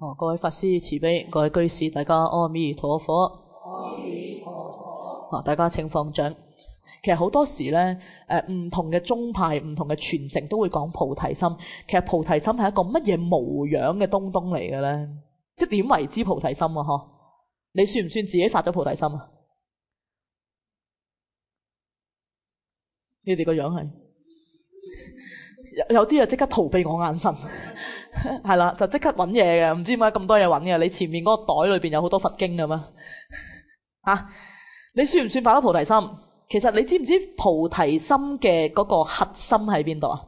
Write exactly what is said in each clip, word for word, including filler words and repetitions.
哦，各位法師慈悲，各位居士大家阿彌陀佛。 阿彌陀佛。 啊，大家請放掌。其實好多時咧，誒唔同嘅宗派、唔同嘅傳承都會講菩提心。其實菩提心係一個乜嘢模樣嘅東東嚟嘅咧？即係點為之菩提心啊？嗬，你算唔算自己發咗菩提心啊？你哋個樣係有有啲啊，即刻逃避我眼神，係啦，就即刻揾嘢嘅，唔知點解咁多嘢揾嘅。你前面嗰個袋裏邊有好多佛經㗎嘛？嚇，你算唔算發咗菩提心？其實你知唔知菩提心嘅嗰個核心喺邊度啊？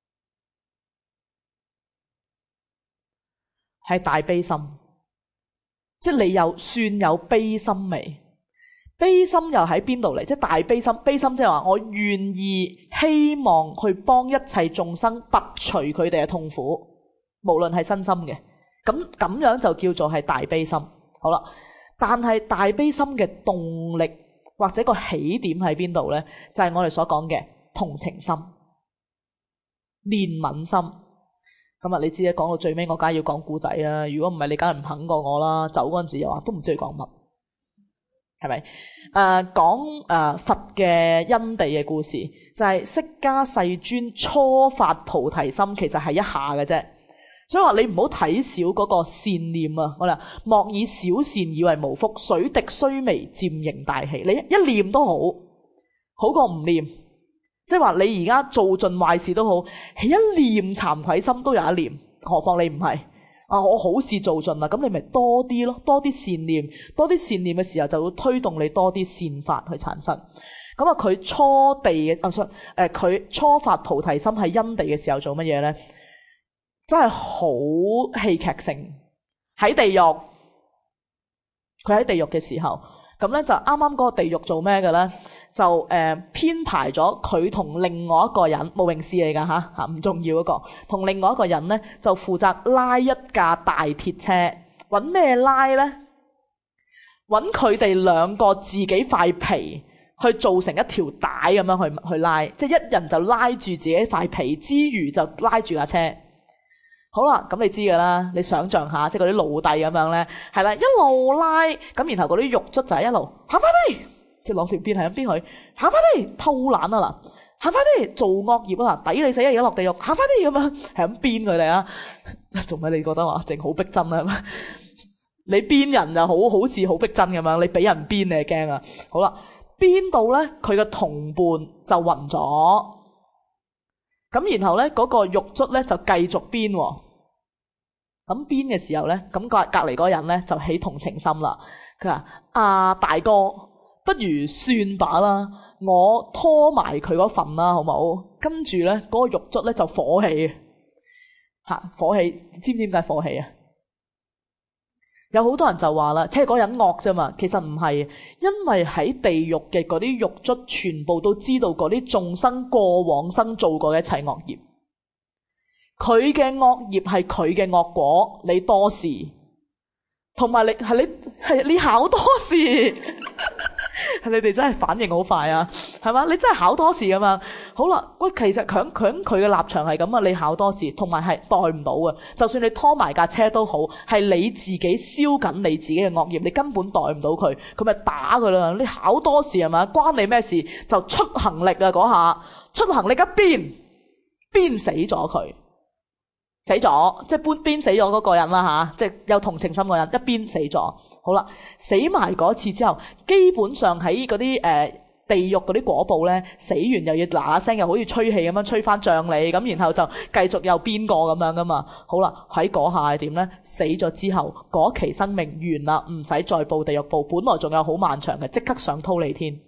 係大悲心，即係你有算有悲心未？悲心又喺邊度嚟？即係大悲心，悲心即係話我願意希望去幫一切眾生拔除佢哋嘅痛苦，無論係身心嘅。咁咁樣就叫做係大悲心。好啦，但係大悲心嘅動力或者個起點喺邊度呢？就係我哋所講嘅同情心、憐憫心。咁啊，你知啦，講到最尾我梗係要講故仔啦。如果唔係你梗係唔肯過我啦。走嗰陣時又話都唔知佢講乜。係咪？誒、呃、講誒、呃、佛嘅因地嘅故事，就係、是、釋迦世尊初發菩提心，其實係一下嘅啫。所以話你唔好睇小嗰個善念啊！我哋莫以小善以為無福，水滴須眉漸形大器。你一念都好，好過唔念。即係話你而家做盡壞事都好，起一念慚愧心都有一念，何況你唔係。啊！我好事做盡啦，咁你咪多啲咯，多啲善念，多啲善念嘅時候就會推動你多啲善法去產生。咁啊，佢初地嘅啊，誒、呃，佢初發菩提心喺因地嘅時候做乜嘢咧？真係好戲劇性。喺地獄，佢喺地獄嘅時候，咁咧就啱啱嗰個地獄做咩嘅咧？就誒、呃、編排咗佢同另外一個人，無名氏嚟㗎嚇嚇，唔重要嗰個，同另外一個人咧就負責拉一架大鐵車，揾咩拉咧？揾佢哋兩個自己塊皮去做成一條帶咁樣去去拉，即係一人就拉住自己塊皮之餘就拉住架車。好啦，咁你知㗎啦，你想像下，即係嗰啲奴隸咁樣咧，係啦，一路拉，咁然後嗰啲獄卒就係一路行翻嚟。即係攞條鞭係咁鞭佢，行翻嚟偷懶啊嗱，行翻嚟做惡業啊嗱，抵你死啊而家落地獄，行翻嚟咁樣係咁鞭佢哋啊！做咩你覺得話淨好逼真啊？你鞭人就好好似好逼真咁樣，你俾人鞭你係驚啊！好啦，鞭到咧佢嘅同伴就暈咗，咁然後咧嗰個獄卒咧就繼續鞭喎。咁鞭嘅時候咧，咁隔隔離嗰人咧就起同情心啦。佢話：啊大哥，不如算把啦，我拖埋佢嗰份啦，好唔好？跟住咧，嗰個獄卒咧就火氣，嚇火氣，知唔知點解火氣啊？有好多人就話啦，即係嗰人惡啫嘛，其實唔係，因為喺地獄嘅嗰啲獄卒全部都知道嗰啲眾生過往生做過嘅一切惡業，佢嘅惡業係佢嘅惡果，你多事，同埋你係你係你考多事。你哋真係反應好快啊，係嘛？你真係考多事㗎嘛？好啦，喂，其實強強佢嘅立場係咁啊，你考多事，同埋係代唔到啊。就算你拖埋架車都好，係你自己燒緊你自己嘅惡業，你根本代唔到佢，佢咪打佢啦。你考多事係嘛？關你咩事？就出行力啊嗰下，出行力一鞭鞭死咗佢，死咗，即係鞭鞭死咗嗰個人啦吓，即係有同情心嗰人一鞭死咗。好啦，死埋嗰次之後，基本上喺嗰啲誒地獄嗰啲果報咧，死完又要嗱嗱聲，又好似吹氣咁樣吹翻脹你，咁然後就繼續又邊個咁樣噶嘛。好啦，喺嗰下係點咧？死咗之後，嗰期生命完啦，唔使再報地獄報，本來仲有好漫長嘅，即刻上忉利天。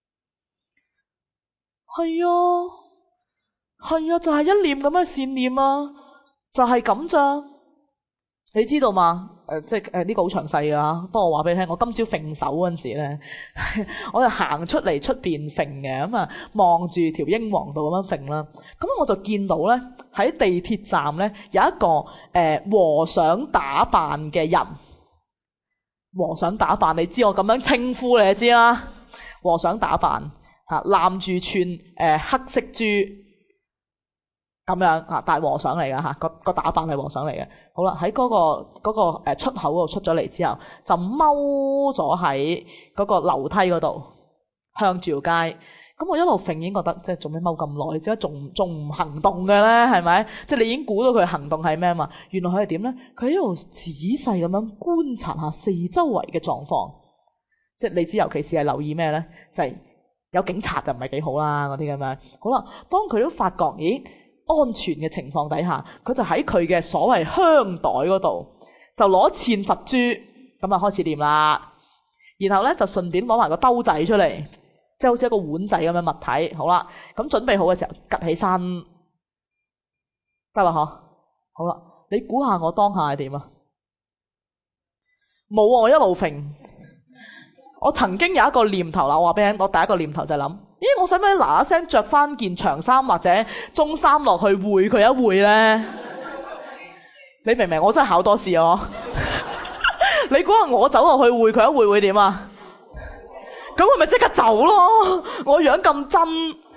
係啊，係啊，就係一念咁嘅善念啊，就係咁咋？你知道嘛？誒、呃，即係誒呢個好詳細㗎。不過我話俾你聽，我今朝揈手嗰陣時咧，我就行出嚟出邊揈嘅，咁啊望住條英皇道咁樣揈啦。咁我就見到咧喺地鐵站咧有一個誒、呃、和尚打扮嘅人。和尚打扮，你知我咁樣稱呼你就知啦。和尚打扮嚇，攬住串誒黑色珠， 咁樣啊，大和尚嚟㗎嚇，個個打扮係和尚嚟嘅。好啦，喺嗰、個嗰、個誒出口嗰度出咗嚟之後，就踎咗喺嗰個樓梯嗰度，向住條街。咁我一路揈已經覺得，即係做咩踎咁耐？即係仲仲唔行動嘅咧？係咪？即係你已經估到佢行動係咩嘛？原來佢係點咧？佢喺度仔細咁樣觀察下四周圍嘅狀況。即係你知，尤其是係留意咩咧？就係、是、有警察就唔係幾好啦，嗰啲咁樣。好啦，當佢都發覺，咦？安全嘅情況底下，佢就喺佢嘅所謂香袋嗰度就攞錢佛珠，咁啊開始念啦。然後咧就順便攞埋個兜仔出嚟，即係好似一個碗仔咁嘅物體。好啦，咁準備好嘅時候，趌起身得啦，嗬。好啦，你估下我當下係點啊？冇啊！我一路揈。我曾經有一個念頭啦，我話俾你聽，我第一個念頭就係諗。咦，我使唔使嗱嗱聲着翻件長衫或者中衫落去會佢一會咧？你明唔明？我真係考多試啊！你估下我走落去會佢一會會點啊？咁佢咪即刻走咯？我樣咁真，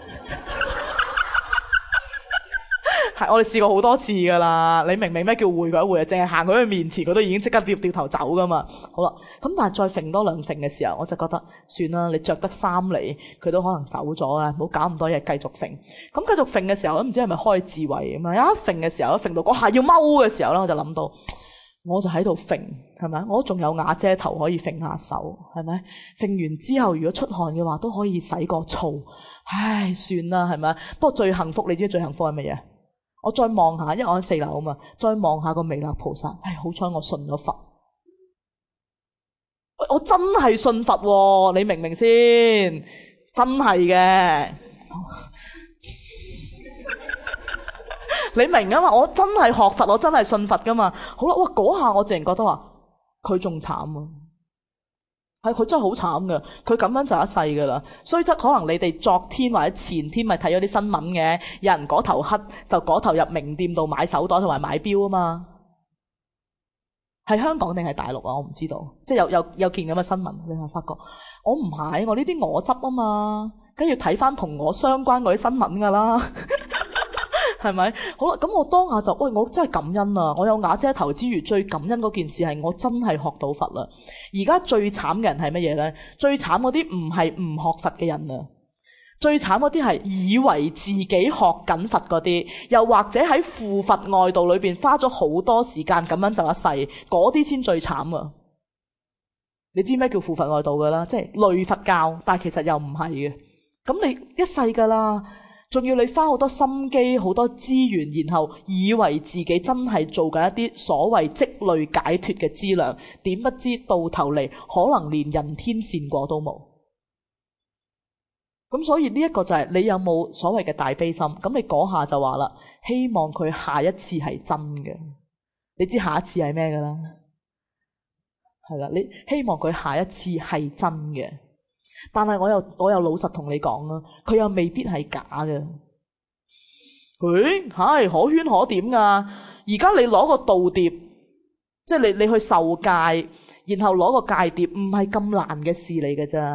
係我哋試過好多次噶啦。你明唔明咩叫會佢一會啊？淨係行佢去面前，佢都已經即刻掉掉頭走噶嘛。好啦。咁但係再揈多兩揈嘅時候，我就覺得算啦，你着得衫嚟，佢都可能走咗啦，唔好搞咁多嘢，繼續揈。咁繼續揈嘅時候，都唔知係咪開智慧咁啊！一揈嘅時候，一揈到嗰下要踎嘅時候咧，我就諗到，我就喺度揈，係咪？我仲有瓦遮頭可以揈下手，係咪？揈完之後，如果出汗嘅話，都可以洗個澡。唉，算啦，係咪？不過最幸福，你知最幸福係乜嘢？我再望下，因為我喺四樓啊嘛，再望下個彌勒菩薩。唉，好彩我信咗佛。我真係信佛喎，你明唔明先？真係嘅，你明啊嘛？我真係學佛，我真係信佛噶嘛。好啦，哇！嗰下我自然覺得話佢仲慘啊，係佢真係好慘噶。佢咁樣就一世噶啦。雖則可能你哋昨天或者前天咪睇咗啲新聞嘅，有人嗰頭黑就嗰頭入名店度買手袋同埋買錶啊嘛。係香港定係大陸啊？我唔知道，即係有有有件咁嘅新聞，你係發覺我唔係我呢啲我執啊嘛，梗要睇翻同我相關嗰啲新聞噶啦，係咪？好啦，咁我當下就喂，我真係感恩啊！我有瓦遮頭之餘，最感恩嗰件事係我真係學到佛啦。而家最慘嘅人係乜嘢咧？最慘嗰啲唔係唔學佛嘅人啊！最慘嗰啲係以為自己學緊佛嗰啲，又或者喺附佛外道裏邊花咗好多時間咁樣就一世，嗰啲先最慘啊！你知咩叫附佛外道噶啦？即係類佛教，但係其實又唔係嘅。咁你一世噶啦，仲要你花好多心機、好多資源，然後以為自己真係做緊一啲所謂積累解脫嘅資糧，點不知到頭嚟可能連人天善果都冇。咁所以呢一個就係你有冇所謂嘅大悲心？咁你嗰下就話啦，希望佢下一次係真嘅。你知下一次係咩噶啦？係啦，你希望佢下一次係真嘅。但係我又我又老實同你講啦，佢又未必係假嘅。誒，係可圈可點噶。而家你攞個道碟，即係你你去受戒，然後攞個戒碟，唔係咁難嘅事嚟嘅咋。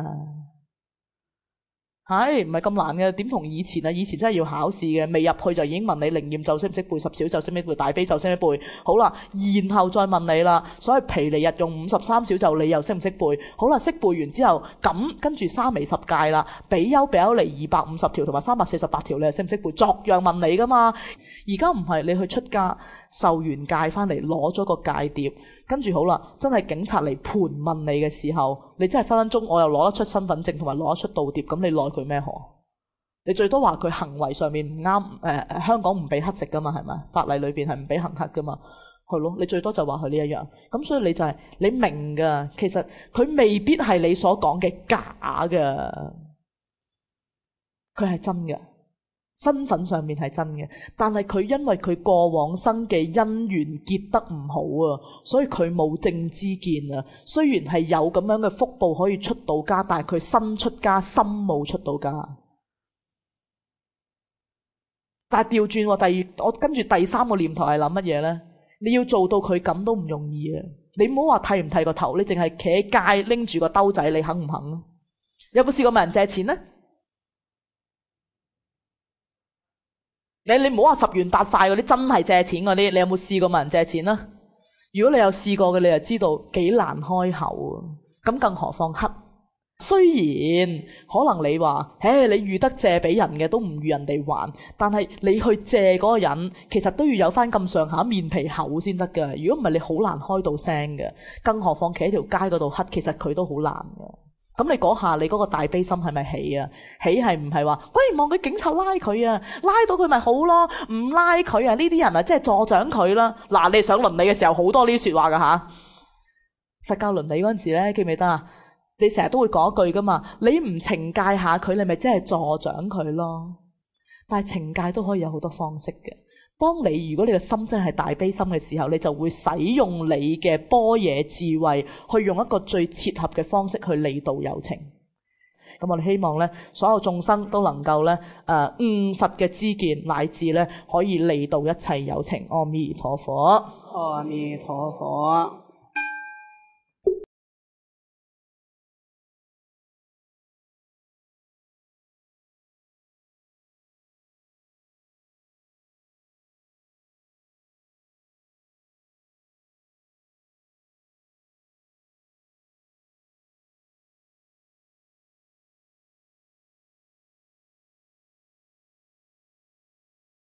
係唔係咁難嘅？點同以前啊？以前真係要考試嘅，未入去就已經問你靈驗咒識唔識背，十小咒識唔識背，大悲咒識唔識背。好啦，然後再問你啦。所謂毗尼日用五十三小咒，你又識唔識背？好啦，識背完之後，咁跟住沙彌十戒啦，比丘比丘尼二百五十條同埋三百四十八條，你又識唔識背？逐樣問你噶嘛。而家唔係，你去出家受完戒翻嚟，攞咗個戒碟。跟住好啦，真係警察嚟盤問你嘅時候，你真係分分鐘我又攞得出身份證同埋攞得出道碟，咁你奈佢咩何？你最多話佢行為上面唔啱，誒、呃、香港唔俾乞食噶嘛，係咪？法例裏邊係唔俾行乞噶嘛，係咯？你最多就話佢呢一樣，咁所以你就係、是、你明噶，其實佢未必係你所講嘅假噶，佢係真嘅。身份上面係真嘅，但係佢因為佢過往生嘅因緣結得唔好啊，所以佢冇正知見啊。雖然係有咁樣嘅福報可以出到家，但係佢身出家，心冇出到家。但係調轉，第二我跟住第三個念頭係諗乜嘢呢？你要做到佢咁都唔容易啊！你唔好話剃唔剃個頭，你淨係企喺街拎住個兜仔，你肯唔肯？有冇試過問人借錢呢？ 你你唔好話十元八塊嗰啲真係借錢嗰啲，你有冇試過問人借錢啊？如果你有試過嘅，你就知道幾難開口啊！咁更何況乞。雖然可能你話，唉，你預得借俾人嘅都唔預人哋還，但係你去借嗰個人，其實都要有翻咁上下面皮厚先得㗎。如果唔係，你好難開到聲嘅。更何況企喺條街嗰度乞，其實佢都好難嘅。咁你嗰下你嗰個大悲心係咪起啊？起係唔係話，喂，望佢警察拉佢啊，拉到佢咪好咯？唔拉佢啊，呢啲人啊，即係助長佢啦。嗱，你上倫理嘅時候好多呢啲說話噶吓。佛教倫理嗰陣時咧，記唔記得啊？你成日都會講一句噶嘛，你唔懲戒下佢，你咪即係助長佢咯。但係懲戒都可以有好多方式嘅。當你如果你嘅心真係大悲心嘅時候，你就會使用你嘅般若智慧，去用一個最切合嘅方式去利導有情。咁我哋希望咧，所有眾生都能夠咧，誒悟佛嘅知見，乃至咧可以利導一切有情。阿彌陀佛， 阿彌陀佛。